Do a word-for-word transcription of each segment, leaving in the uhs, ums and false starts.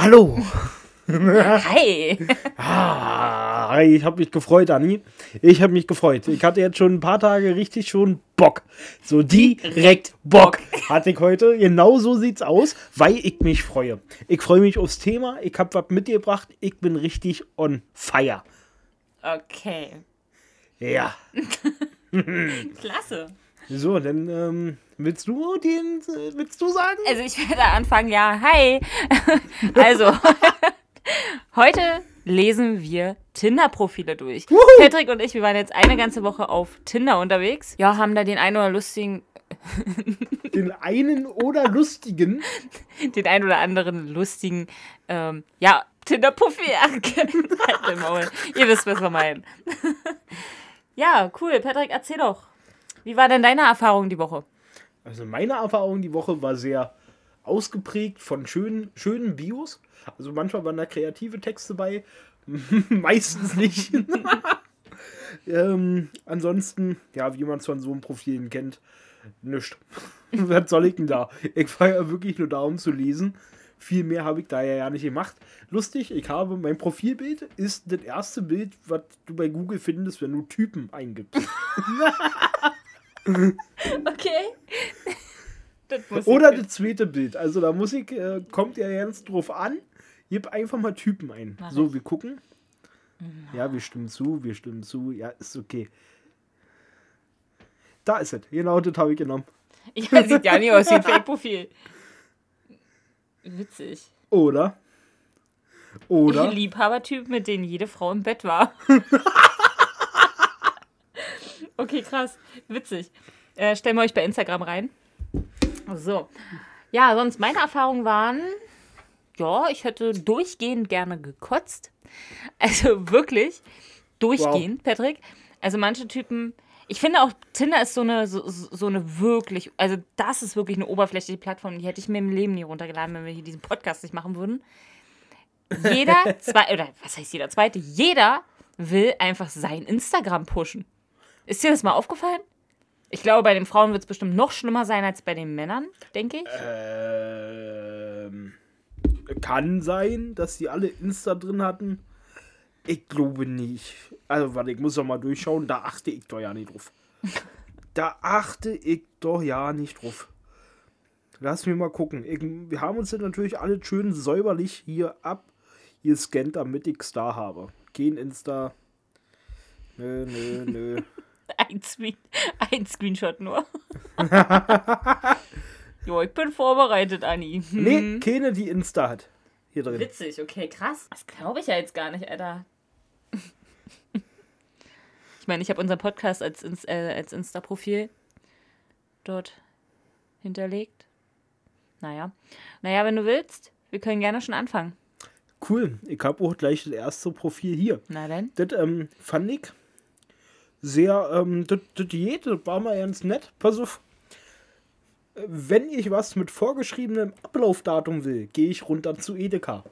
Hallo. Hi. Ah, ich habe mich gefreut, Anni. Ich habe mich gefreut. Ich hatte jetzt schon ein paar Tage richtig schon Bock. So direkt Bock hatte ich heute. Genau so sieht's aus, weil ich mich freue. Ich freue mich aufs Thema. Ich habe was mitgebracht. Ich bin richtig on fire. Okay. Ja. Klasse. So, dann ähm, willst du den, äh, willst du sagen? Also ich werde anfangen, ja, hi. Also, heute lesen wir Tinder-Profile durch. Wuhu. Patrick und ich, wir waren jetzt eine ganze Woche auf Tinder unterwegs. Ja, haben da den einen oder lustigen, Den einen oder lustigen. den einen oder anderen lustigen, ähm, ja, Tinder-Profil. Halt den Maul. Ihr wisst, was wir meinen. Ja, cool. Patrick, erzähl doch. Wie war denn deine Erfahrung die Woche? Also meine Erfahrung die Woche war sehr ausgeprägt von schönen, schönen Bios. Also manchmal waren da kreative Texte bei, meistens nicht. ähm, ansonsten, ja, wie man es von so einem Profilen kennt, nichts. Was soll ich denn da? Ich war ja wirklich nur da, um zu lesen. Viel mehr habe ich da ja nicht gemacht. Lustig, ich habe, mein Profilbild ist das erste Bild, was du bei Google findest, wenn du Typen eingibst. Okay. Das muss Oder ich das zweite Bild. Also da muss ich, äh, kommt ja ganz drauf an. Gib einfach mal Typen ein. Mach so, ich. wir gucken. Ja, wir stimmen zu, wir stimmen zu. Ja, ist okay. Da ist es. Genau, das habe ich genommen. Ja, sieht ja nicht aus wie ein Fake-Profil. Witzig. Oder? Oder? Liebhabertyp, mit denen jede Frau im Bett war. Okay, krass. Witzig. Äh, stellen wir euch bei Instagram rein. So. Ja, sonst meine Erfahrungen waren, ja, ich hätte durchgehend gerne gekotzt. Also wirklich durchgehend, wow. Patrick. Also manche Typen, ich finde auch, Tinder ist so eine, so, so eine wirklich, also das ist wirklich eine oberflächliche Plattform, die hätte ich mir im Leben nie runtergeladen, wenn wir hier diesen Podcast nicht machen würden. Jeder, zwei, oder was heißt jeder zweite? Jeder will einfach sein Instagram pushen. Ist dir das mal aufgefallen? Ich glaube, bei den Frauen wird es bestimmt noch schlimmer sein als bei den Männern, denke ich. Ähm, kann sein, dass die alle Insta drin hatten. Ich glaube nicht. Also, warte, ich muss doch mal durchschauen. Da achte ich doch ja nicht drauf. Da achte ich doch ja nicht drauf. Lass mich mal gucken. Ich, wir haben uns jetzt natürlich alle schön säuberlich hier abgescannt, damit ich es da habe. Gehen Insta. Nö, nö, nö. Ein, Screen, ein Screenshot nur. Jo, ich bin vorbereitet, Anni. Hm. Nee, keine, die Insta hat. Hier drin. Witzig, okay, krass. Das glaube ich ja jetzt gar nicht, Alter. Ich meine, ich habe unseren Podcast als, äh, als Insta-Profil dort hinterlegt. Naja. Naja, wenn du willst, wir können gerne schon anfangen. Cool, ich habe auch gleich das erste Profil hier. Na denn? Das ähm, fand ich sehr, ähm, das, das Diät, das war mal ganz nett. Pass auf, wenn ich was mit vorgeschriebenem Ablaufdatum will, gehe ich runter zu Edeka.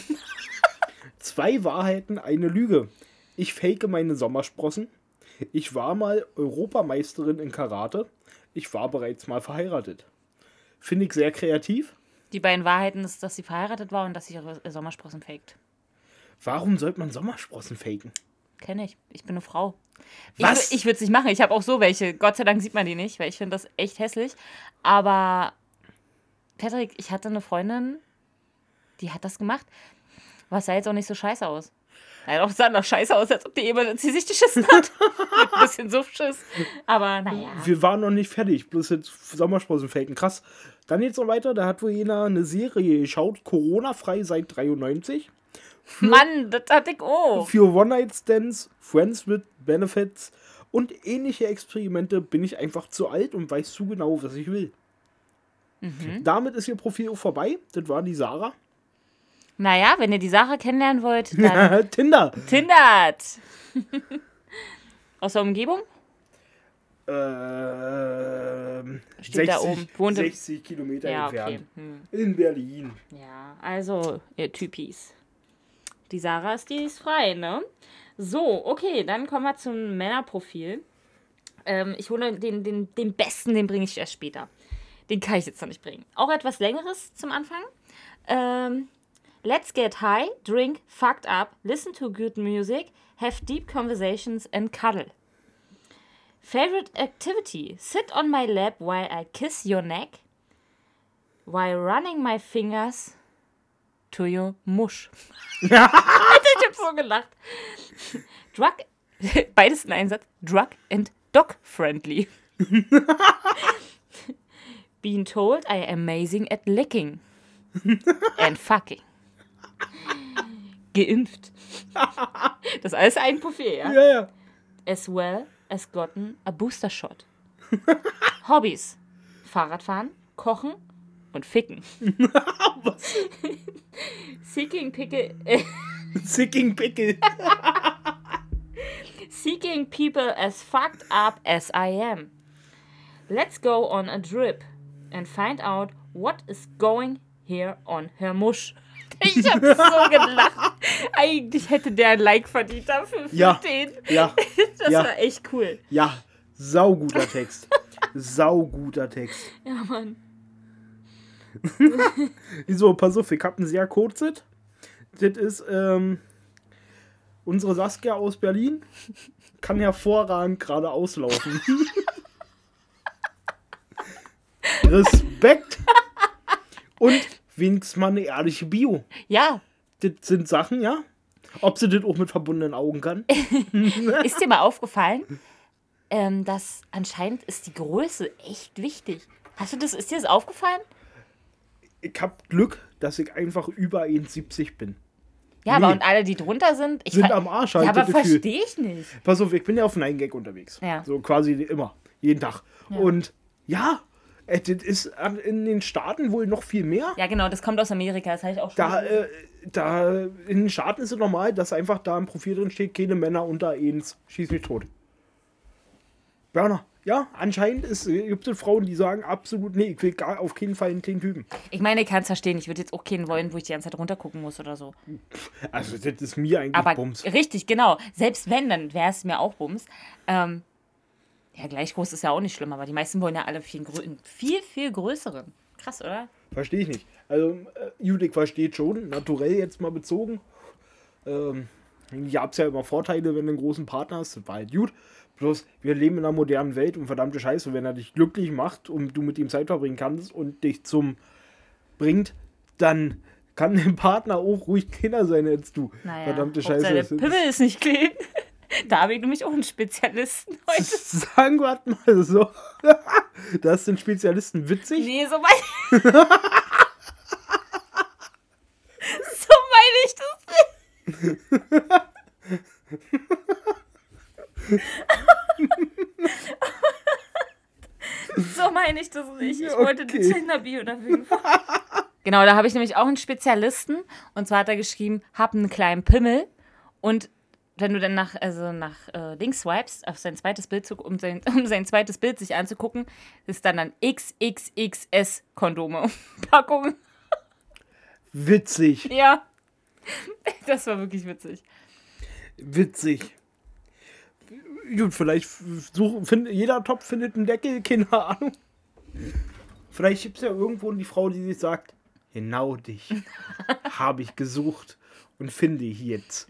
Zwei Wahrheiten, eine Lüge. Ich fake meine Sommersprossen. Ich war mal Europameisterin in Karate. Ich war bereits mal verheiratet. Finde ich sehr kreativ. Die beiden Wahrheiten ist, dass sie verheiratet war und dass sie ihre Sommersprossen faked. Warum sollte man Sommersprossen faken? Kenne ich. Ich bin eine Frau. Was? Ich, ich würde es nicht machen. Ich habe auch so welche. Gott sei Dank sieht man die nicht, weil ich finde das echt hässlich. Aber, Patrick, ich hatte eine Freundin, die hat das gemacht. Was sah jetzt auch nicht so scheiße aus. Ja, doch, sah noch scheiße aus, als ob die jemand ins Gesicht geschissen hat. Mit ein bisschen Suffschiss. Aber naja. Wir waren noch nicht fertig. Bloß jetzt Sommersprossen faken. Krass. Dann geht's noch weiter. Da hat wohl jener eine Serie geschaut. Corona-frei seit dreiundneunzig. Für, Mann, das hatte ich auch. Für One-Night-Stands, Friends with Benefits und ähnliche Experimente bin ich einfach zu alt und weiß zu genau, was ich will. Mhm. Damit ist ihr Profil auch vorbei. Das war die Sarah. Naja, wenn ihr die Sarah kennenlernen wollt, dann... Tinder. Tinder. Aus der Umgebung? Ähm, Steht sechzig, da oben. Wohnt sechzig Kilometer ja, entfernt. Okay. Hm. In Berlin. Ja, also, ihr Typis. Die Sarah ist, die ist frei, ne? So, okay, dann kommen wir zum Männerprofil. Ähm, ich hole den, den, den besten, den bringe ich erst später. Den kann ich jetzt noch nicht bringen. Auch etwas Längeres zum Anfang. Ähm, Let's get high, drink, fucked up, listen to good music, have deep conversations and cuddle. Favorite activity, sit on my lap while I kiss your neck, while running my fingers to your mush. Ich hab so gelacht. Drug, beides in einem Satz, drug and dog friendly. Being told I am amazing at licking and fucking. Geimpft. Das ist alles ein Profil, ja? Ja, ja. As well as gotten a booster shot. Hobbys. Fahrradfahren, kochen und ficken. Was? Seeking Pickle. Äh, Sicking Pickel. Seeking people as fucked up as I am. Let's go on a trip and find out what is going here on her mush. Ich hab so gelacht. Eigentlich hätte der ein Like verdient dafür für Ja. den. Ja. Das Ja. war echt cool. Ja, sauguter Text. Sauguter Text. Ja, Mann. So, pass auf, ich hab ein sehr kurzes. Das ist ähm, unsere Saskia aus Berlin. Kann hervorragend gerade auslaufen. Respekt. Und wenigstens mal eine ehrliche Bio. Ja, Das sind Sachen, ja. Ob sie das auch mit verbundenen Augen kann. ist dir mal aufgefallen, ähm, dass anscheinend ist die Größe echt wichtig. Hast du das, ist dir das aufgefallen? Ich hab Glück, dass ich einfach über eins siebzig bin. Ja, Nee. aber und alle, die drunter sind, ich Sind ver- am Arsch, Ja, halt, aber das Gefühl. verstehe ich nicht. Pass auf, ich bin ja auf Nine Gag unterwegs. Ja. So quasi immer. Jeden Tag. Und ja, äh, das ist an- in den Staaten wohl noch viel mehr. Ja, genau, das kommt aus Amerika, das habe ich auch schon Da, gesehen. äh, da in den Staaten ist es normal, dass einfach da im Profil drin steht, keine Männer unter eins, schieß mich tot. Berner, ja, anscheinend ist, äh, gibt es Frauen, die sagen absolut, nee, ich will gar auf keinen Fall einen kleinen Typen. Ich meine, ich kann es verstehen, ich würde jetzt auch keinen wollen, wo ich die ganze Zeit runtergucken muss oder so. Also das ist mir eigentlich Aber Bums. richtig, genau. Selbst wenn, dann wäre es mir auch Bums. Ähm, ja, gleich groß ist ja auch nicht schlimm, aber die meisten wollen ja alle viel, grö- viel, viel größeren. Krass, oder? Verstehe ich nicht. Also, äh, Judith versteht schon, naturell jetzt mal bezogen. Ähm, hier gab es ja immer Vorteile, wenn du einen großen Partner hast. Das war halt gut. Bloß, wir leben in einer modernen Welt und verdammte Scheiße, wenn er dich glücklich macht und du mit ihm Zeit verbringen kannst und dich zum bringt, dann kann dein Partner auch ruhig kleiner sein als du. Naja, verdammte Hauptsache, Scheiße. der das ist- Pimmel ist nicht clean. Da habe ich nämlich auch einen Spezialisten heute. Sagen wir halt mal so. Das sind Spezialisten witzig. Nee, so meine So meine ich das nicht. So meine ich das nicht. Ich wollte die Okay. Tinder-Bio dafür. Genau, da habe ich nämlich auch einen Spezialisten. Und zwar hat er geschrieben, hab einen kleinen Pimmel. Und wenn du dann nach, also nach äh, links swipest, auf sein zweites Bild, zu, um, sein, um sein zweites Bild sich anzugucken, ist dann ein X X X S-Kondome. Packung. Witzig. Ja. Das war wirklich witzig. Witzig. Gut, vielleicht such, find, jeder Topf findet einen Deckel, keine Ahnung. Vielleicht gibt es ja irgendwo die Frau, die sich sagt, genau dich habe ich gesucht und finde jetzt.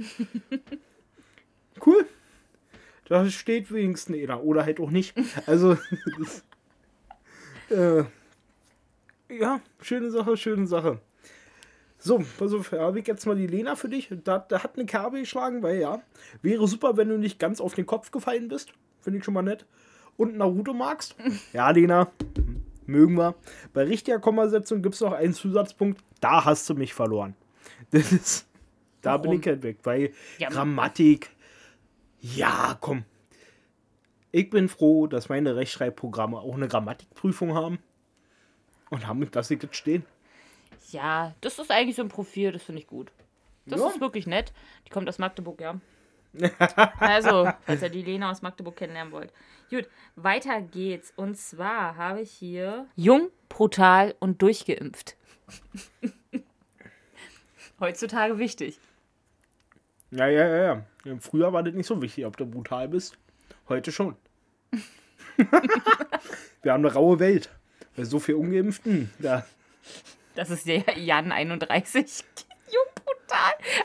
Cool. Da steht wenigstens einer. Oder halt auch nicht. Also, das, äh, ja, schöne Sache, schöne Sache. So, pass auf, habe ich jetzt mal die Lena für dich. Da, da hat eine Kerbe geschlagen, weil ja, wäre super, wenn du nicht ganz auf den Kopf gefallen bist. Finde ich schon mal nett. Und Naruto magst. Ja, Lena, mögen wir. Bei richtiger Kommasetzung gibt es noch einen Zusatzpunkt. Da hast du mich verloren. Das ist, da bin Warum? ich halt weg, weil Ja, Grammatik, ja, komm. Ich bin froh, dass meine Rechtschreibprogramme auch eine Grammatikprüfung haben. Und haben mit das jetzt stehen. Ja, das ist eigentlich so ein Profil, das finde ich gut. Das Ja. ist wirklich nett. Die kommt aus Magdeburg, ja. Also, falls ihr die Lena aus Magdeburg kennenlernen wollt. Gut, weiter geht's. Und zwar habe ich hier jung, brutal und durchgeimpft. Heutzutage wichtig. Ja, ja, ja, ja. Früher war das nicht so wichtig, ob du brutal bist. Heute schon. Wir haben eine raue Welt. Bei so viel Ungeimpften. Da. Das ist der Jan einunddreißig. Jung,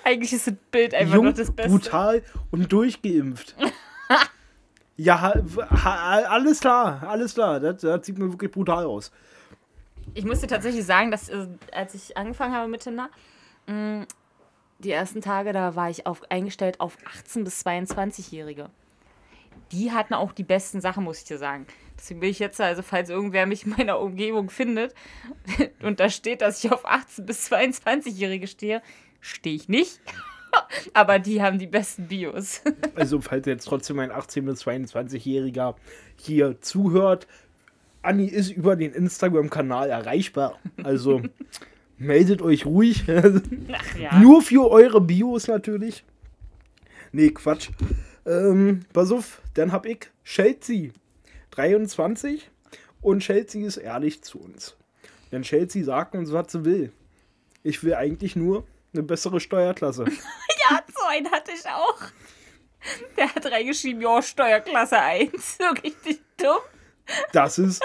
Eigentlich ist das Bild einfach Jung, noch das Beste. brutal und durchgeimpft. Ja, ha, ha, alles klar, alles klar. Das, das sieht mir wirklich brutal aus. Ich muss dir tatsächlich sagen, dass äh, als ich angefangen habe mit Tinder, mh, die ersten Tage, da war ich auf, eingestellt auf achtzehn- bis zweiundzwanzig-Jährige. Die hatten auch die besten Sachen, muss ich dir sagen. Deswegen will ich jetzt, also falls irgendwer mich in meiner Umgebung findet und da steht, dass ich auf achtzehn- bis zweiundzwanzig-Jährige stehe, stehe ich nicht. Aber die haben die besten Bios. Also, falls jetzt trotzdem ein achtzehn- bis zweiundzwanzig-Jähriger hier zuhört, Anni ist über den Instagram-Kanal erreichbar. Also, meldet euch ruhig. Ach ja. Nur für eure Bios natürlich. Nee, Quatsch. Ähm, pass auf, dann hab ich Chelsea, dreiundzwanzig. Und Chelsea ist ehrlich zu uns. Denn Chelsea sagt uns, was sie will. Ich will eigentlich nur eine bessere Steuerklasse. Ja, so einen hatte ich auch. Der hat reingeschrieben, ja, Steuerklasse eins. So richtig dumm. Das ist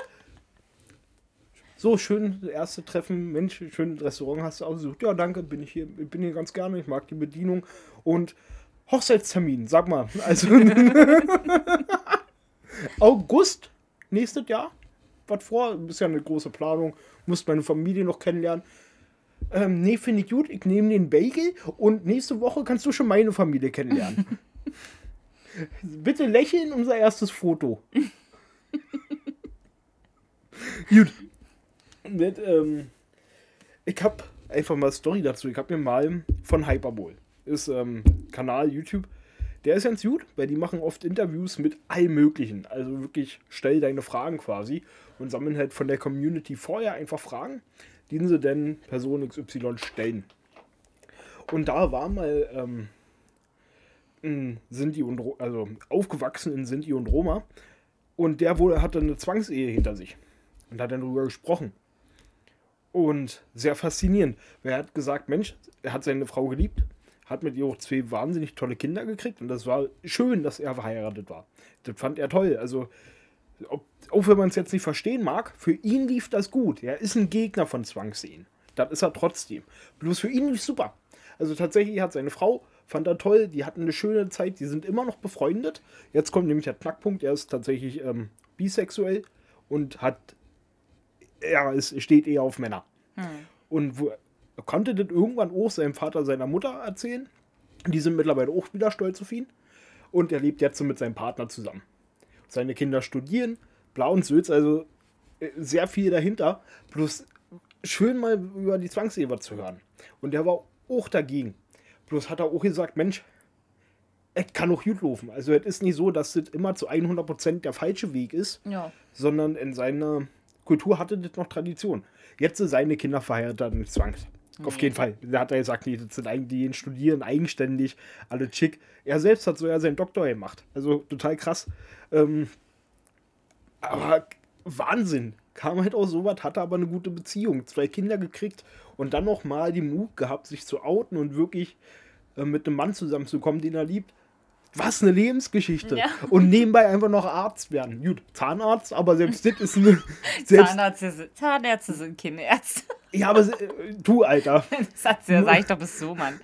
so schön, das erste Treffen. Mensch, schönes Restaurant hast du ausgesucht. Ja, danke, bin ich hier, bin hier ganz gerne. Ich mag die Bedienung. Und Hochzeitstermin, sag mal. Also August, nächstes Jahr. Was vor? Das ist ja eine große Planung. Musst meine Familie noch kennenlernen. Ähm, nee, finde ich gut. Ich nehme den Bagel und nächste Woche kannst du schon meine Familie kennenlernen. Bitte lächeln, unser erstes Foto. Gut. Mit, ähm, ich habe einfach mal Story dazu. Ich habe mir mal von Hyperbol, ist ähm, Kanal YouTube, der ist ganz gut, weil die machen oft Interviews mit allem Möglichen. Also wirklich, stell deine Fragen quasi und sammeln halt von der Community vorher einfach Fragen, die sie denn Person X Y stellen. Und da war mal ähm, ein Sinti und Ro- also aufgewachsen in Sinti und Roma und der wohl hatte eine Zwangsehe hinter sich und hat dann darüber gesprochen. Und sehr faszinierend. Er hat gesagt, Mensch, er hat seine Frau geliebt, hat mit ihr auch zwei wahnsinnig tolle Kinder gekriegt und das war schön, dass er verheiratet war. Das fand er toll. Also, ob, auch wenn man es jetzt nicht verstehen mag, für ihn lief das gut. Er ist ein Gegner von Zwangsehen. Das ist er trotzdem. Bloß für ihn lief super. Also tatsächlich hat seine Frau, fand er toll, die hatten eine schöne Zeit, die sind immer noch befreundet. Jetzt kommt nämlich der Knackpunkt, er ist tatsächlich ähm, bisexuell und hat er ist, steht eher auf Männer. Hm. Und wo, er konnte das irgendwann auch seinem Vater, seiner Mutter erzählen. Die sind mittlerweile auch wieder stolz auf ihn. Und er lebt jetzt so mit seinem Partner zusammen. Seine Kinder studieren, bla und Sülz, also sehr viel dahinter. Bloß schön mal über die Zwangsehe was zu hören. Und der war auch dagegen. Bloß hat er auch gesagt, Mensch, es kann auch gut laufen. Also es ist nicht so, dass das immer zu hundert Prozent der falsche Weg ist, Ja. sondern in seiner Kultur hatte das noch Tradition. Jetzt sind seine Kinder verheiratet mit Zwangs. Nee. Auf jeden Fall. Da hat er gesagt, nee, das sind eigentlich die studieren eigenständig, alle chick. Er selbst hat so ja seinen Doktor gemacht. Also total krass. Ähm, aber Wahnsinn. Kam halt auch sowas, hatte aber eine gute Beziehung. Zwei Kinder gekriegt und dann noch mal die Mut gehabt, sich zu outen und wirklich äh, mit einem Mann zusammenzukommen, den er liebt. Was eine Lebensgeschichte. Ja. Und nebenbei einfach noch Arzt werden. Gut, Zahnarzt, aber selbst das ist eine... Zahnärzte sind, Zahnärzte sind Kinderärzte. Ja, aber äh, du, Alter. Das hat ja, sag ich doch bis so, Mann.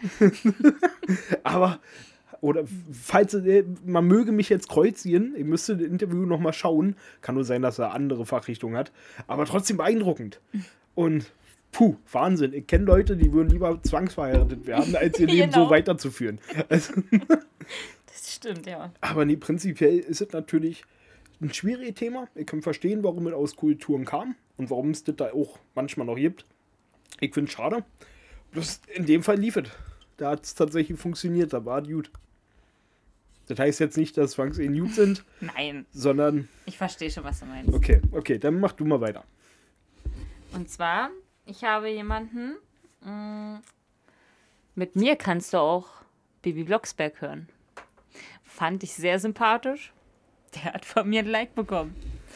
Aber, oder falls, äh, man möge mich jetzt kreuzigen, ich müsste das Interview nochmal schauen. Kann nur sein, dass er andere Fachrichtungen hat. Aber trotzdem beeindruckend. Und, puh, Wahnsinn. Ich kenne Leute, die würden lieber zwangsverheiratet werden, als ihr Leben genau. so weiterzuführen. Also, das stimmt, ja. Aber nee, prinzipiell ist es natürlich ein schwieriges Thema. Ich kann verstehen, warum es aus Kulturen kam und warum es das da auch manchmal noch gibt. Ich finde es schade. Bloß in dem Fall lief es. Da hat es tatsächlich funktioniert, da war es gut. Das heißt jetzt nicht, dass Zwangsehen gut sind. Nein. Sondern... Ich verstehe schon, was du meinst. Okay, okay, dann mach du mal weiter. Und zwar, ich habe jemanden, mh, mit mir kannst du auch Bibi Blocksberg hören. Fand ich sehr sympathisch. Der hat von mir ein Like bekommen.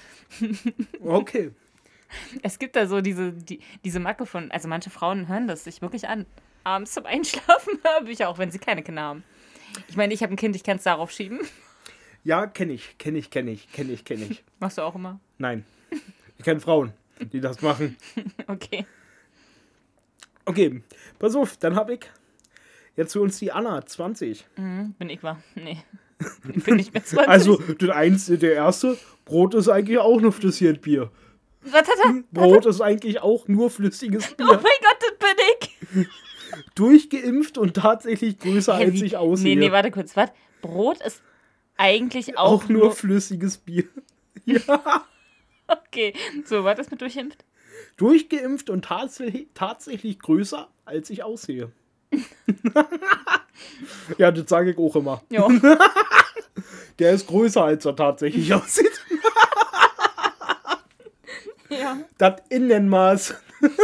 Okay. Es gibt da so diese, die, diese Macke von, also manche Frauen hören das sich wirklich an. Abends zum Einschlafen habe ich auch, wenn sie keine Kinder haben. Ich meine, ich habe ein Kind, ich kann es darauf schieben. Ja, kenne ich, kenne ich, kenne ich, kenne ich, kenne ich. Machst du auch immer? Nein. Ich kenne Frauen, die das machen. Okay. Okay, pass auf, dann habe ich Jetzt für uns die Anna, zwanzig. Mhm, bin ich wahr. Nee. Ich bin nicht mehr zwanzig. Also, der, eins, der erste, Brot ist eigentlich auch nur flüssiges Bier. Was hat er? Brot ist eigentlich auch nur flüssiges Bier. Oh mein Gott, das bin ich. Durchgeimpft und tatsächlich größer, Hä, als wie? ich aussehe. Nee, nee, warte kurz. Was? Brot ist eigentlich auch, Auch nur flüssiges Bier. Ja. Okay. So, was ist mit durchimpft? Durchgeimpft und tatsächlich, tatsächlich größer, als ich aussehe. Ja, das sage ich auch immer. Ja. Der ist größer, als er tatsächlich aussieht. Ja. Das Innenmaß.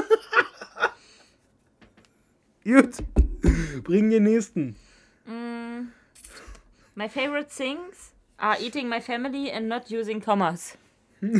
Gut. Bring den nächsten. Mm, my favorite things are eating my family and not using commas. Finde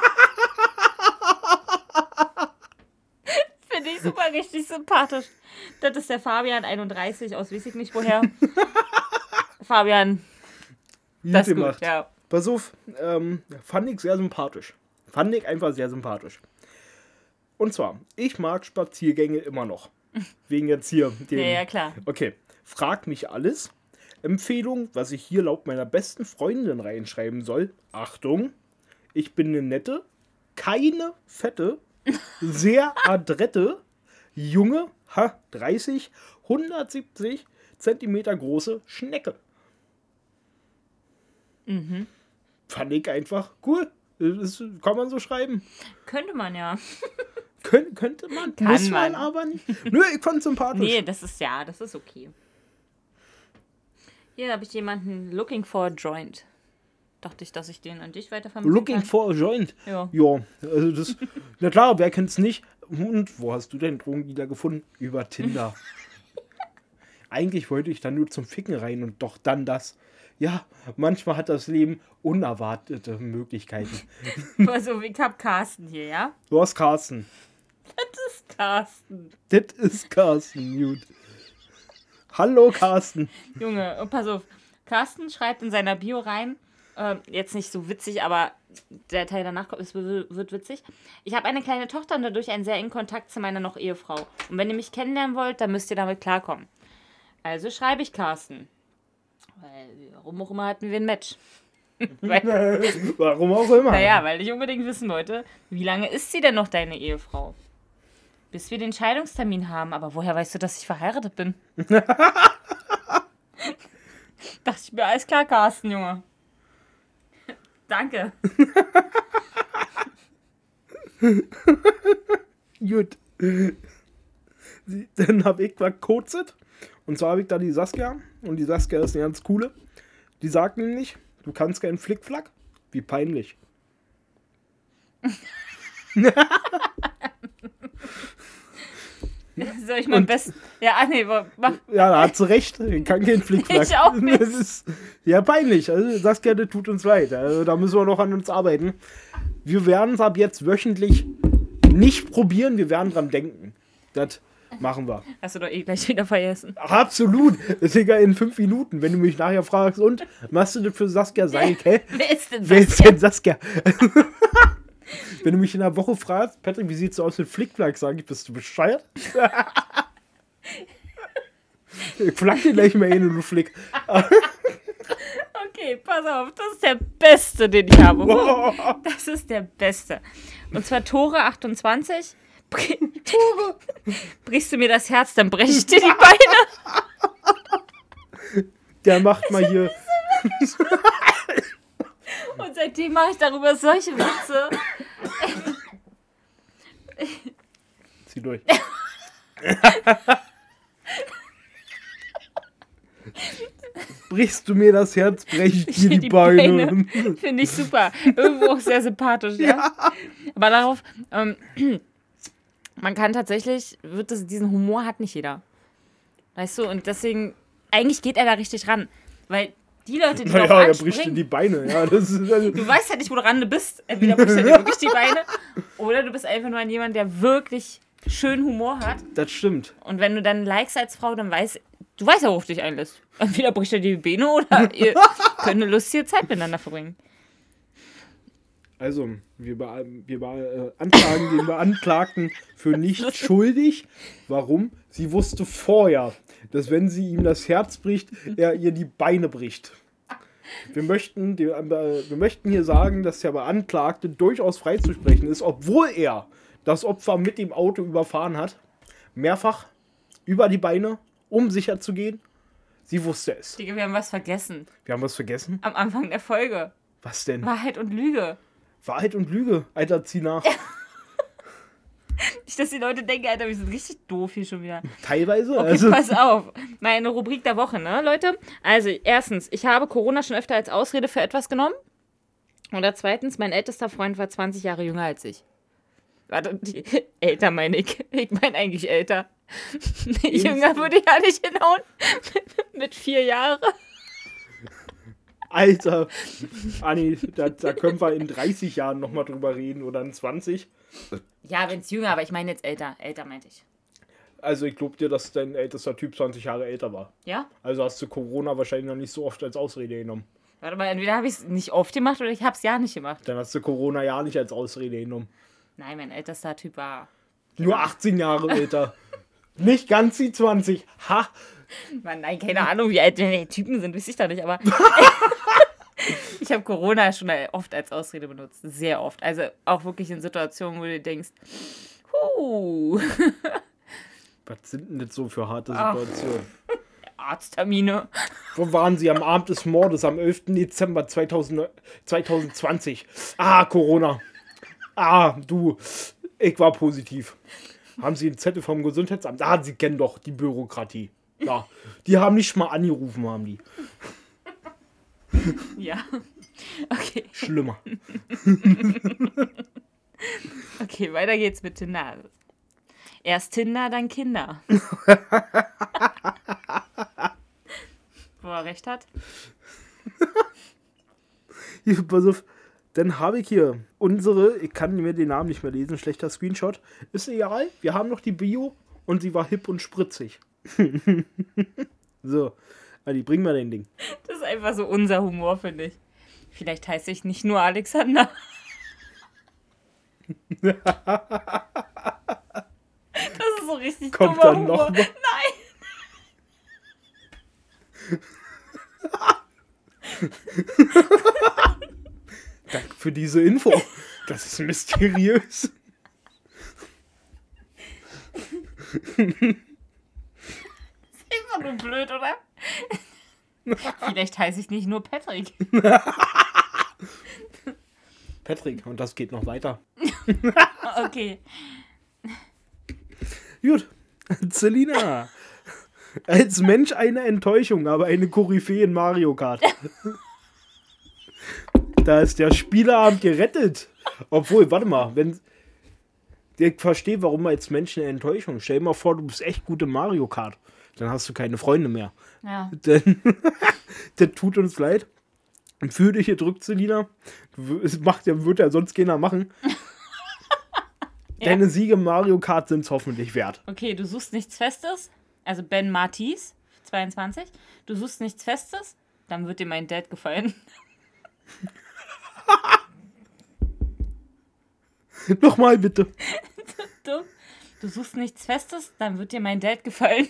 ich super, richtig sympathisch. Das ist der Fabian, einunddreißig, aus weiß ich nicht woher. Fabian, Gut das ist gut, gemacht. ja. Pass auf, ähm, fand ich sehr sympathisch. Fand ich einfach sehr sympathisch. Und zwar, ich mag Spaziergänge immer noch. Wegen jetzt hier. Dem, Ja, ja, klar. Okay, frag mich alles. Empfehlung, was ich hier laut meiner besten Freundin reinschreiben soll. Achtung, ich bin eine nette, keine fette, sehr adrette, junge, ha, dreißig, hundertsiebzig Zentimeter große Schnecke. Mhm. Fand ich einfach cool. Das kann man so schreiben. Könnte man ja. Kön könnte man, Kann muss man, man. aber nicht. Nö, ich fand sympathisch. Nee, das ist ja, das ist okay. Hier habe ich jemanden looking for a joint. Dachte ich, dass ich den an dich weitervermitteln Looking kann. for a joint. Ja. Ja, also das, na klar, wer kennt's nicht? Und wo hast du denn Drogendealer gefunden? Über Tinder. Eigentlich wollte ich dann nur zum Ficken rein und doch dann das. Ja, manchmal hat das Leben unerwartete Möglichkeiten. Also, ich hab Carsten hier, ja? Du hast Carsten. Das ist Carsten. Das ist Carsten, gut. Hallo, Carsten. Junge, und pass auf. Carsten schreibt in seiner Bio rein, äh, jetzt nicht so witzig, aber der Teil danach kommt, es wird wird witzig. Ich habe eine kleine Tochter und dadurch einen sehr engen Kontakt zu meiner noch Ehefrau. Und wenn ihr mich kennenlernen wollt, dann müsst ihr damit klarkommen. Also schreibe ich Carsten. Weil, warum auch immer hatten wir ein Match. weil, Warum auch immer. naja, weil ich unbedingt wissen wollte, wie lange ist sie denn noch deine Ehefrau? Bis wir den Scheidungstermin haben. Aber woher weißt du, dass ich verheiratet bin? Dachte ich mir, alles klar, Carsten, Junge. Danke. Gut. Dann habe ich mal Codezit. Und zwar habe ich da die Saskia. Und die Saskia ist eine ganz coole. Die sagt nämlich, du kannst keinen Flickflack. Wie peinlich. Soll ich mal best... Ja, ach nee, mach. Ja, da hat sie recht. Ich kann keinen Flickflack. Ich auch nicht. Das ist ja peinlich. Also Saskia, das tut uns leid. Also, da müssen wir noch an uns arbeiten. Wir werden es ab jetzt wöchentlich nicht probieren. Wir werden dran denken. Das machen wir. Hast du doch eh gleich wieder vergessen. Absolut. Das ist egal in fünf Minuten. Wenn du mich nachher fragst, und machst du das für Saskia? Sag ich, hä? Wer ist denn Wer ist Saskia? denn Saskia? Wenn du mich in einer Woche fragst, Patrick, wie sieht's aus mit Flickflack? Sag ich, bist du bescheuert? Ich flack dir gleich mal hin, du Flick. Okay, pass auf. Das ist der beste, den ich habe. Wow. Das ist der beste. Und zwar Tore achtundzwanzig. Tore. Brichst du mir das Herz, dann breche ich dir die Beine. Der macht mal hier. Und seitdem mache ich darüber solche Witze. Zieh durch. Brichst du mir das Herz, brech ich dir die, Die Beine. Beine. Finde ich super. Irgendwo auch sehr sympathisch, ja. Ja. Aber darauf, ähm, man kann tatsächlich, wird das, diesen Humor hat nicht jeder. Weißt du, und deswegen, eigentlich geht er da richtig ran. Weil die Leute, die Naja, drauf er bricht dir anspringen, die Beine. Ja, das ist also du weißt halt nicht, woran du bist. Entweder bricht er dir wirklich die Beine, oder du bist einfach nur ein jemand, der wirklich schön Humor hat. das stimmt. Und wenn du dann likest als Frau, dann weißt du, weißt ja, worauf du dich einlässt. Entweder bricht er dir die Beine oder ihr könnt eine lustige Zeit miteinander verbringen. Also, wir, be wir be beantragen den Beantragten für nicht schuldig. Warum? Sie wusste vorher, dass wenn sie ihm das Herz bricht, er ihr die Beine bricht. Wir möchten, die, äh, wir möchten hier sagen, dass der Beantragte durchaus freizusprechen ist, obwohl er das Opfer mit dem Auto überfahren hat. Mehrfach über die Beine, um sicher zu gehen. Sie wusste es. Digga, wir haben was vergessen. Wir haben was vergessen? Am Anfang der Folge. Was denn? Wahrheit und Lüge. Wahrheit und Lüge. Alter, zieh nach. Nicht, dass die Leute denken, Alter, wir sind richtig doof hier schon wieder. Teilweise. Okay, also. pass auf. Meine Rubrik der Woche, ne, Leute? Also, erstens, ich habe Corona schon öfter als Ausrede für etwas genommen. Oder zweitens, mein ältester Freund war zwanzig Jahre jünger als ich. Warte, die, älter meine ich. Ich meine eigentlich älter. Jünger würde ich ja nicht hinhauen. Mit vier Jahren. Alter. Anni, da, da können wir in dreißig Jahren nochmal drüber reden oder in zwanzig. Ja, wenn es jünger, aber ich meine jetzt älter. Älter meinte ich. Also ich glaube dir, dass dein ältester Typ zwanzig Jahre älter war. Ja? Also hast du Corona wahrscheinlich noch nicht so oft als Ausrede genommen. Warte mal, entweder habe ich es nicht oft gemacht oder ich habe es ja nicht gemacht. Dann hast du Corona ja nicht als Ausrede genommen. Nein, mein ältester Typ war... Nur achtzehn Jahre älter. Nicht ganz die zwanzig. Ha! Mann, nein, keine Ahnung, wie alt die Typen sind, weiß ich da nicht, aber... Ich habe Corona schon oft als Ausrede benutzt. Sehr oft. Also auch wirklich in Situationen, wo du denkst, huh. Was sind denn das so für harte Ach. Situationen? Arzttermine. Wo waren Sie am Abend des Mordes am elften Dezember zweitausendzwanzig? Ah, Corona. Ah, du. Ich war positiv. Haben Sie einen Zettel vom Gesundheitsamt? Ah, Sie kennen doch die Bürokratie. Ja, die haben nicht mal angerufen, haben die. Ja. Okay. Schlimmer. Okay, weiter geht's mit Tinder. Erst Tinder, dann Kinder. Wo er recht hat. Hier, pass auf. Dann habe ich hier unsere, ich kann mir den Namen nicht mehr lesen, schlechter Screenshot. Ist egal, wir haben noch die Bio und sie war hip und spritzig. So, Adi, bring mal den Ding. Das ist einfach so unser Humor, finde ich. Vielleicht heiße ich nicht nur Alexander. Das ist so richtig Kommt dummer dann Humor. noch mal? Nein. Danke für diese Info. Das ist mysteriös. Ist doch nur blöd, oder? Vielleicht heiße ich nicht nur Patrick. Patrick, und das geht noch weiter. Okay. Gut. Selina. Als Mensch eine Enttäuschung, aber eine Koryphäe in Mario Kart. Da ist der Spieleabend gerettet. Obwohl, warte mal, wenn... Ich verstehe, warum als Mensch eine Enttäuschung. Stell dir mal vor, du bist echt gut in Mario Kart. Dann hast du keine Freunde mehr. Ja. Denn, das tut uns leid. Für dich gedrückt, Selina. Es macht ja, wird ja sonst keiner machen. Ja. Deine Siege im Mario Kart sind es hoffentlich wert. Okay, du suchst nichts Festes. Also Ben Martis, zweiundzwanzig. Du suchst nichts Festes, dann wird dir mein Dad gefallen. Nochmal bitte. Du, du suchst nichts Festes, dann wird dir mein Dad gefallen.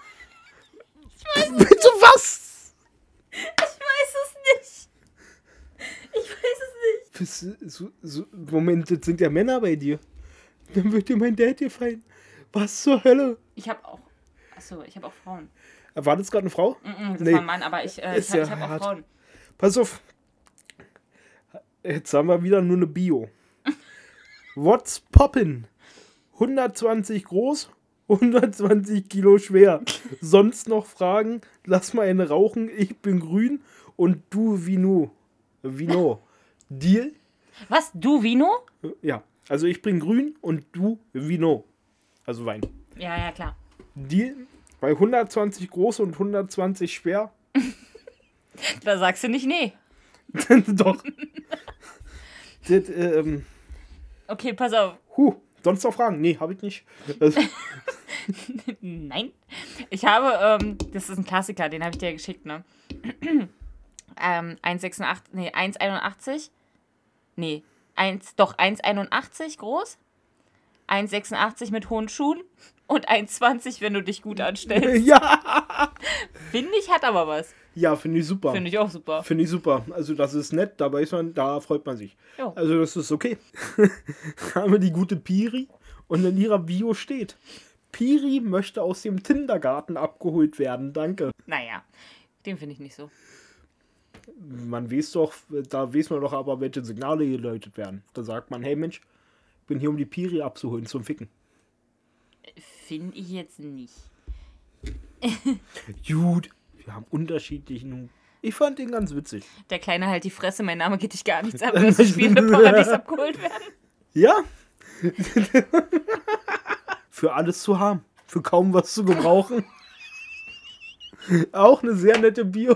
Bitte was? Ich weiß es nicht. Ich weiß es nicht. Das, so, so, Moment, das sind ja Männer bei dir. Dann wird dir mein Dad gefallen. Was zur Hölle? Ich habe auch. Achso, ich habe auch Frauen. War das gerade eine Frau? Mm-mm, das Nee. war ein Mann, aber ich, äh, Ist ich, ja ich habe auch hart. Frauen. Pass auf. Jetzt haben wir wieder nur eine Bio. What's poppin'? hundertzwanzig groß, hundertzwanzig Kilo schwer. Sonst noch Fragen? Lass mal eine rauchen. Ich bin grün und du Vino. Vino. Deal? Was? Du, Vino? Ja. Also ich bin grün und du Vino. Also Wein. Ja, ja, klar. Deal? Bei hundertzwanzig groß und hundertzwanzig schwer? Da sagst du nicht nee. Doch. Das, ähm, Okay, pass auf. huh, sonst noch Fragen? Nee, habe ich nicht. Das, Nein. Ich habe, ähm, das ist ein Klassiker, den habe ich dir geschickt, ne? ähm, eins Komma sechsundachtzig, nee, eins Komma einundachtzig. Nee, eins, doch eins Komma einundachtzig groß, eins Komma sechsundachtzig mit hohen Schuhen und eins Komma zwanzig, wenn du dich gut anstellst. Ja! Finde ich, hat aber was. Ja, finde ich super. Finde ich auch super. Finde ich super. Also das ist nett, da weiß man, da freut man sich. Jo. Also das ist okay. Haben wir die gute Piri und in ihrer Bio steht: Piri möchte aus dem Kindergarten abgeholt werden, danke. Naja, den finde ich nicht so. Man weiß doch, da weiß man doch aber, welche Signale geläutet werden. Da sagt man, hey Mensch, ich bin hier, um die Piri abzuholen zum Ficken. Finde ich jetzt nicht. Gut, wir haben unterschiedlichen... Ich fand den ganz witzig. Der Kleine halt die Fresse, mein Name geht dich gar nichts an, dass das Spiel im Paradies abgeholt werden. Ja. Für alles zu haben. Für kaum was zu gebrauchen. Auch eine sehr nette Bio.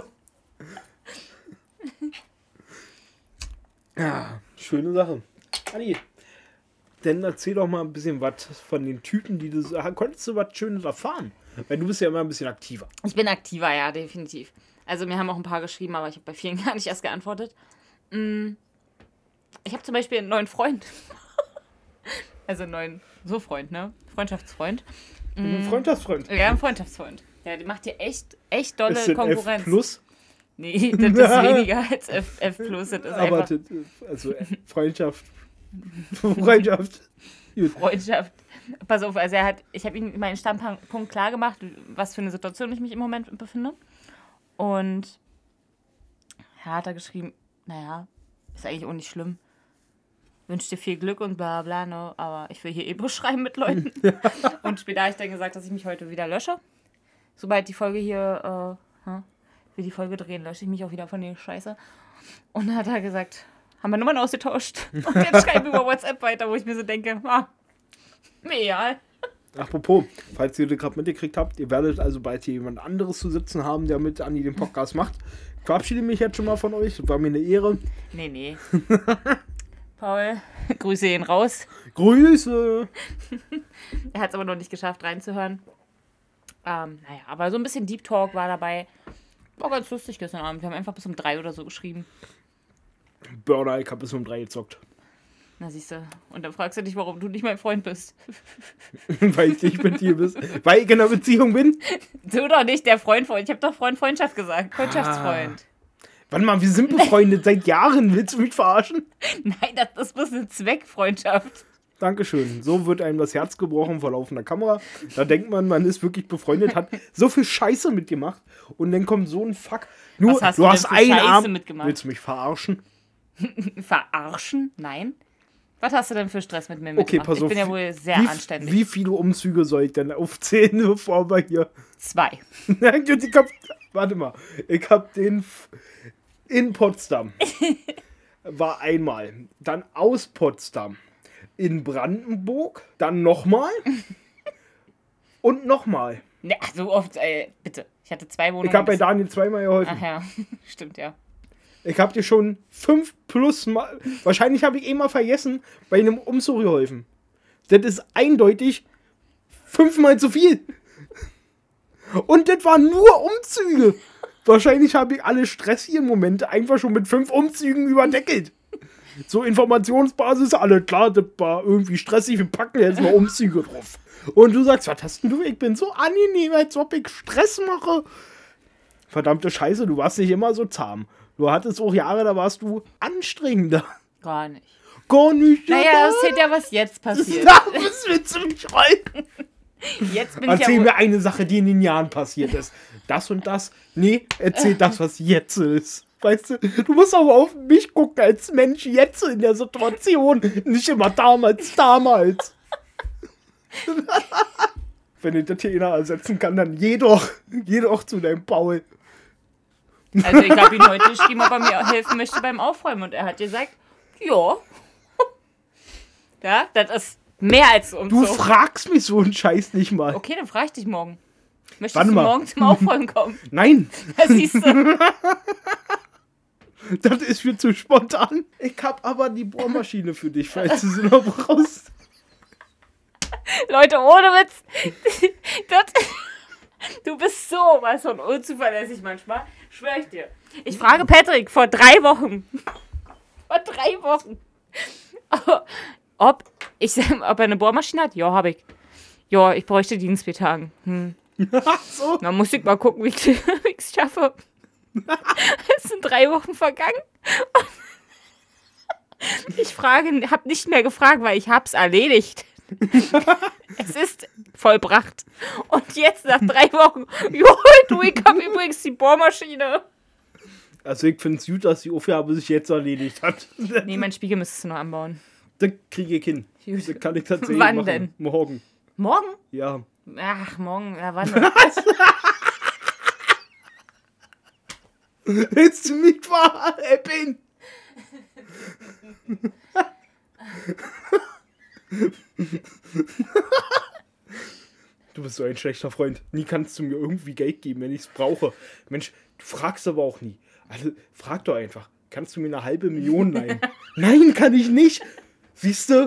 Ja, schöne Sache. Anni, dann erzähl doch mal ein bisschen was von den Typen, die du... Konntest du was Schönes erfahren? Weil du bist ja immer ein bisschen aktiver. Ich bin aktiver, ja, definitiv. Also mir haben auch ein paar geschrieben, aber ich habe bei vielen gar nicht erst geantwortet. Ich habe zum Beispiel einen neuen Freund. Also einen neuen So-Freund, ne? Freundschaftsfreund. Ein Freundschaftsfreund. Ja, ein Freundschaftsfreund. Ja, die macht dir echt, echt dolle Ist das Konkurrenz. F plus? Nee, das ist weniger als F, F plus. Das ist Aber einfach das, also Freundschaft. Freundschaft. Gut. Freundschaft. Pass auf, also er hat, ich habe ihm meinen Standpunkt klar gemacht, was für eine Situation ich mich im Moment befinde. Und er hat da geschrieben, naja, ist eigentlich auch nicht schlimm. Wünsche dir viel Glück und bla bla, ne? Aber ich will hier Ebro schreiben mit Leuten. Und später habe ich dann gesagt, dass ich mich heute wieder lösche. Sobald die Folge hier, äh, hm, wir die Folge drehen, lösche ich mich auch wieder von der Scheiße. Und dann hat er gesagt, haben wir Nummern ausgetauscht. Und jetzt schreiben wir über WhatsApp weiter, wo ich mir so denke, ah, mir egal. Apropos, falls ihr das gerade mitgekriegt habt, ihr werdet also bald hier jemand anderes zu sitzen haben, der mit Anni den Podcast macht. Ich verabschiede mich jetzt schon mal von euch. Das war mir eine Ehre. Nee, nee. Paul, Grüße ihn raus. Grüße! Er hat es aber noch nicht geschafft, reinzuhören. Ähm, naja, aber so ein bisschen Deep Talk war dabei. War ganz lustig gestern Abend. Wir haben einfach bis um drei oder so geschrieben. Burner, ich hab bis um drei gezockt. Na siehst du. Und dann fragst du dich, warum du nicht mein Freund bist. Weil ich nicht mit dir bist. Weil ich in einer Beziehung bin. Du doch nicht, der Freund von. Ich habe doch Freund, Freundschaft gesagt. Freundschaftsfreund. Ah. Warte mal, wir sind befreundet seit Jahren. Willst du mich verarschen? Nein, das, das ist bloß eine Zweckfreundschaft. Dankeschön. So wird einem das Herz gebrochen vor laufender Kamera. Da denkt man, man ist wirklich befreundet, hat so viel Scheiße mitgemacht. Und dann kommt so ein Fuck. Nur, Was hast du, du hast denn für einen Scheiße Arm. mitgemacht? Willst du mich verarschen? Verarschen? Nein. Was hast du denn für Stress mit mir Okay, mitgemacht? pass auf. Ich bin ja wohl sehr wie, anständig. Wie viele Umzüge soll ich denn aufzählen, bevor wir hier... Zwei. ich hab, warte mal. Ich hab den f- in Potsdam. War einmal. Dann aus Potsdam. In Brandenburg. Dann nochmal. Und nochmal. Ja, so oft, ey, bitte. Ich hatte zwei Wohnungen. Ich hab bei bis- Daniel zweimal geholfen. Ach ja, stimmt, ja. Ich hab dir schon fünf plus mal... Wahrscheinlich habe ich eh mal vergessen, bei einem Umzug geholfen. Das ist eindeutig fünfmal zu viel. Und das waren nur Umzüge. Wahrscheinlich habe ich alle stressigen Momente einfach schon mit fünf Umzügen überdeckelt. So Informationsbasis, alle klar, das war irgendwie stressig, wir packen jetzt mal Umzüge drauf. Und du sagst, was hast denn du? Ich bin so angenehm, als ob ich Stress mache. Verdammte Scheiße, du warst nicht immer so zahm. Du hattest auch Jahre, da warst du anstrengender. Gar nicht. Gar nicht. Naja, ja, das erzählt ja, was jetzt passiert. Da willst du mich rein. Jetzt bin ich Erzähl ja wohl, mir eine Sache, die in den Jahren passiert ist. Das und das. Nee, erzähl das, was jetzt ist. Weißt du, du musst aber auf mich gucken als Mensch jetzt in der Situation. Nicht immer damals, damals. Wenn ich das hier einer ersetzen kann, dann geh doch. Geh doch zu deinem Paul. Also ich habe ihn heute geschrieben, ob er mir helfen möchte beim Aufräumen. Und er hat gesagt, ja. Ja, das ist mehr als Du Umzug. fragst mich so einen Scheiß nicht mal. Okay, dann frage ich dich morgen. Möchtest Warte du mal. morgen zum Aufräumen kommen? Nein, Das siehst du. das ist mir zu spontan. Ich hab aber die Bohrmaschine für dich, falls du sie noch brauchst. Leute, ohne Witz. Das, du bist so was von unzuverlässig manchmal. Schwör ich dir. Ich frage Patrick vor drei Wochen. Vor drei Wochen. ob, ich, ob er eine Bohrmaschine hat? Ja, habe ich. Ja, ich bräuchte Dienstbetagen. Hm. So. Dann muss ich mal gucken, wie ich es schaffe. Es sind drei Wochen vergangen. Und ich frage, habe nicht mehr gefragt, weil ich hab's erledigt. Es ist vollbracht. Und jetzt nach drei Wochen, jo, du, ich hab übrigens die Bohrmaschine. Also ich finde es gut, dass die Aufgabe sich jetzt erledigt hat. Nee, mein Spiegel müsstest du noch anbauen. Das kriege ich hin. Das kann ich tatsächlich Wann machen. denn? Morgen. Morgen? Ja. Ach, morgen, ja, wann denn? Willst du mich verarschen? Du bist so ein schlechter Freund. Nie kannst du mir irgendwie Geld geben, wenn ich es brauche. Mensch, du fragst aber auch nie. Also, frag doch einfach. Kannst du mir eine halbe Million leihen? Nein, kann ich nicht. Siehst du?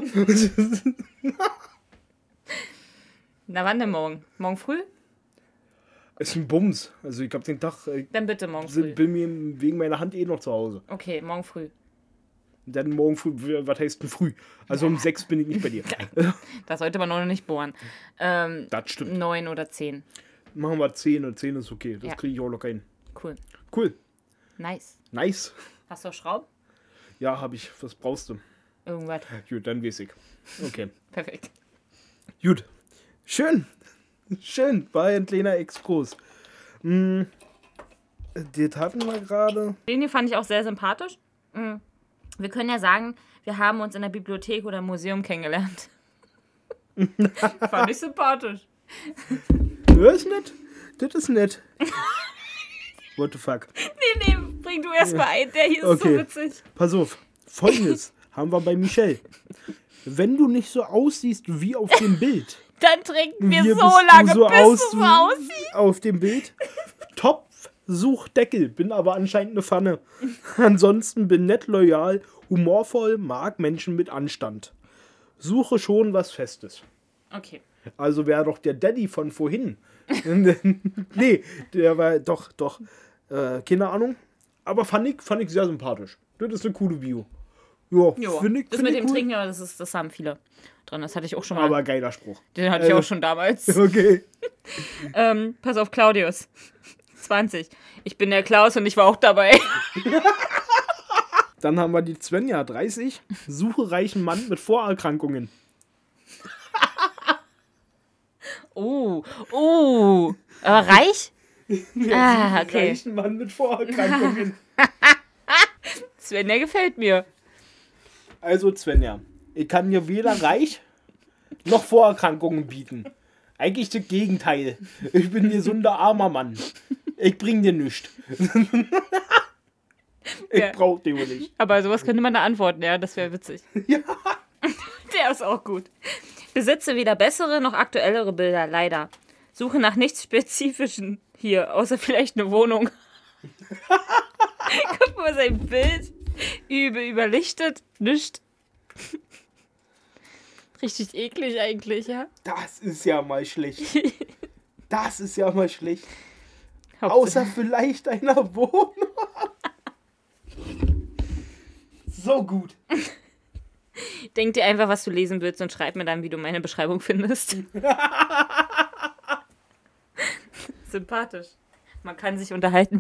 Na, wann denn morgen? Morgen früh? Ist ein Bums. Also, ich hab den Tag. Ich Dann bitte morgen früh. bin mir wegen meiner Hand eh noch zu Hause. Okay, morgen früh. Dann morgen früh, was heißt denn früh? Also um sechs bin ich nicht bei dir. Da sollte man noch nicht bohren. Ähm, Das stimmt. Neun oder zehn. Machen wir zehn und zehn ist okay. Das Ja. kriege ich auch locker hin. Cool. Cool. Nice. Nice. Hast du auch Schrauben? Ja, habe ich. Was brauchst du? Irgendwas. Gut, dann weiß ich. Okay. Perfekt. Gut. Schön. Schön. War ein kleiner Exkurs. Hm. Das hatten wir gerade. Den hier fand ich auch sehr sympathisch. Mhm. Wir können ja sagen, wir haben uns in der Bibliothek oder im Museum kennengelernt. Fand ich sympathisch. Das ist nett. Das ist nett. What the fuck? Nee, nee, bring du erst mal ein. Der hier ist Okay. so witzig. Pass auf. Folgendes haben wir bei Michelle. Wenn du nicht so aussiehst wie auf dem Bild. Dann trinken wir Hier so bist du lange, so bis aus du so wie aussiehst. auf dem Bild. Topf, Such Deckel, bin aber anscheinend eine Pfanne. Ansonsten bin nett, loyal, humorvoll, mag Menschen mit Anstand. Suche schon was Festes. Okay. Also wäre doch der Daddy von vorhin. Nee, der war doch, doch, äh, keine Ahnung. Aber fand ich, fand ich sehr sympathisch. Das ist eine coole Bio. Ja, Jo, finde ich, das find mit ich dem cool. Trinken, ja, das, ist, das haben viele dran. Das hatte ich auch schon mal. Aber geiler Spruch. Den hatte ich Äh, auch schon damals. Okay. Ähm, pass auf, Claudius. zwanzig. Ich bin der Klaus und ich war auch dabei. Dann haben wir die Svenja, dreißig. Suche reichen Mann mit Vorerkrankungen. Oh, oh. Aber reich? Ah, okay. Reichen Mann mit Vorerkrankungen. Sven, der gefällt mir. Also Svenja, ich kann dir weder reich noch Vorerkrankungen bieten. Eigentlich das Gegenteil. Ich bin ein gesunder, armer Mann. Ich bring dir nichts. Ich Ja. brauch dir nicht. Aber sowas könnte man da antworten, ja, das wäre witzig. Ja. Der ist auch gut. Besitze weder bessere noch aktuellere Bilder, leider. Suche nach nichts Spezifischen hier, außer vielleicht eine Wohnung. Guck mal, sein Bild. Übel überlichtet, nischt. Richtig eklig eigentlich, ja. Das ist ja mal schlecht. Das ist ja mal schlecht. Hauptsache- Außer vielleicht einer Wohnung. So gut. Denk dir einfach, was du lesen willst und schreib mir dann, wie du meine Beschreibung findest. Sympathisch. Man kann sich unterhalten.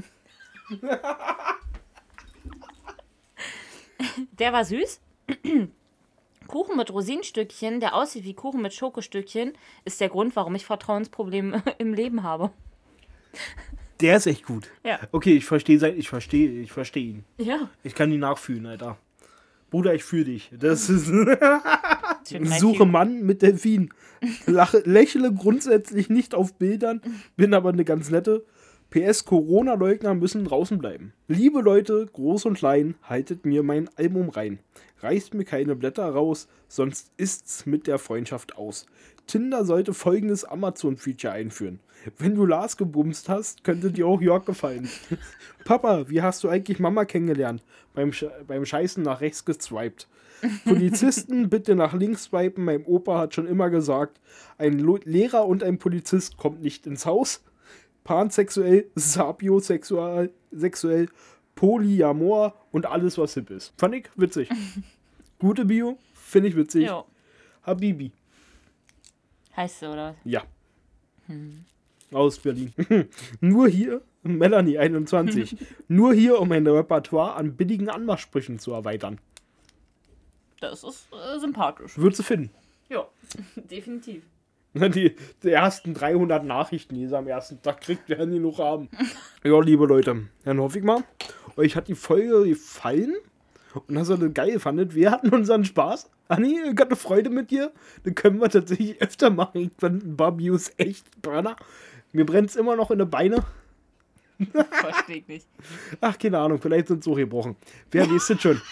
Der war süß. Kuchen mit Rosinenstückchen, der aussieht wie Kuchen mit Schokostückchen, ist der Grund, warum ich Vertrauensprobleme im Leben habe. Der ist echt gut. Ja. Okay, ich verstehe sein, ich verstehe, ich verstehe ihn. Ja. Ich kann ihn nachfühlen, Alter. Bruder, ich fühle dich. Das ist Schön Suche Mann mit Delfin. Lache, lächle grundsätzlich nicht auf Bildern, bin aber eine ganz nette. P S Corona-Leugner müssen draußen bleiben. Liebe Leute, groß und klein, haltet mir mein Album rein. Reißt mir keine Blätter raus, sonst ist's mit der Freundschaft aus. Tinder sollte folgendes Amazon-Feature einführen. Wenn du Lars gebumst hast, könnte dir auch Jörg gefallen. Papa, wie hast du eigentlich Mama kennengelernt? Beim, Sch beim Scheißen nach rechts geswiped. Polizisten bitte nach links swipen. Mein Opa hat schon immer gesagt, ein Lo Lehrer und ein Polizist kommt nicht ins Haus. Pansexuell, sapiosexuell, sexuell, Polyamor und alles, was hip ist. Fand ich witzig. Gute Bio. Finde ich witzig. Ja. Habibi. Heißt so, oder? Ja. Aus Berlin. Nur hier, Melanie einundzwanzig. Nur hier, um ein Repertoire an billigen Anmachsprüchen zu erweitern. Das ist äh, sympathisch. Würdest du finden. Ja, definitiv. Die, die ersten dreihundert Nachrichten, die sie am ersten Tag kriegt, werden die noch haben. Ja, liebe Leute, dann hoffe ich mal, euch hat die Folge gefallen und dass ihr das geil fandet. Wir hatten unseren Spaß. Anni, ich hatte Freude mit dir. Das können wir tatsächlich öfter machen. Ich bin Barbius echt Brenner. Mir brennt es immer noch in die Beine. Verstehe ich nicht. Ach, keine Ahnung, vielleicht sind sie so gebrochen. Wer weiß das schon.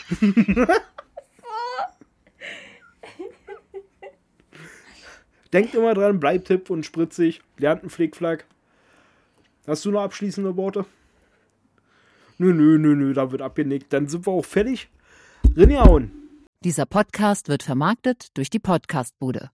Denkt immer dran, bleibt hip und spritzig. Lernt einen Flickflack. Hast du noch abschließende Worte? Nö, nö, nö, nö, da wird abgenickt. Dann sind wir auch fertig. Rinjauen. Dieser Podcast wird vermarktet durch die Podcastbude.